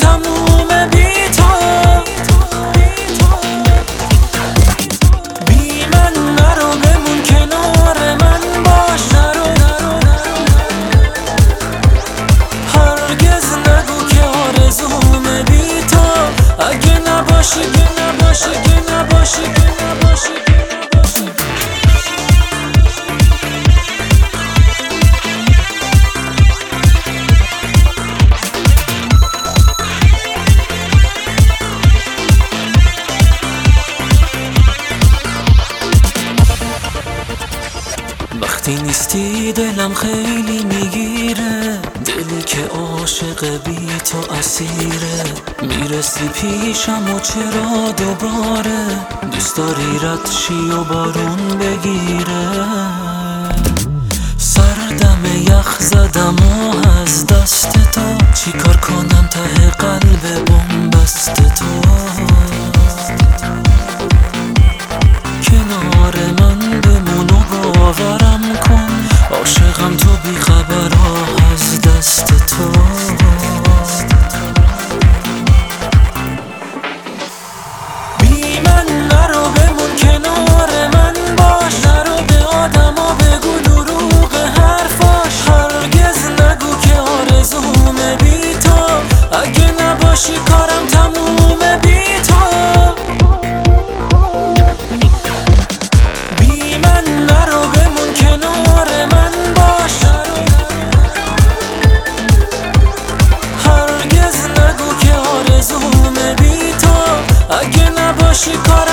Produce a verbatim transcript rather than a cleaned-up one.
تموم بی تو. بی من نرو، بمون کنار من باش. هرگز نگو که آرزومه بی تو. اگه نباشی که نباشی که نباشی که نباشی که نباشی. وقتی نیستی دلم خیلی میگیره، دلی که عاشق بی تو اسیره. میرسی پیشم و چرا دوباره دوست داری رد شی و بارون بگیره. سردم یخ زدم و از دست تو، چی کار کنم ته قلب بنبست تو. کنار من بمون و باورم کن، عاشقم تو بی خبر از دست تو. بی من نرو، بمون کنار من باش. نرو به آدما بگو دروغ حرفاش. هرگز نگو که آرزومه بی تو. اگه نباشی کارم تمومه بی تو. بی من نرو، بمون کنار من باش. هرگز نگو که آرزومه بی تو. اگه نباشی کار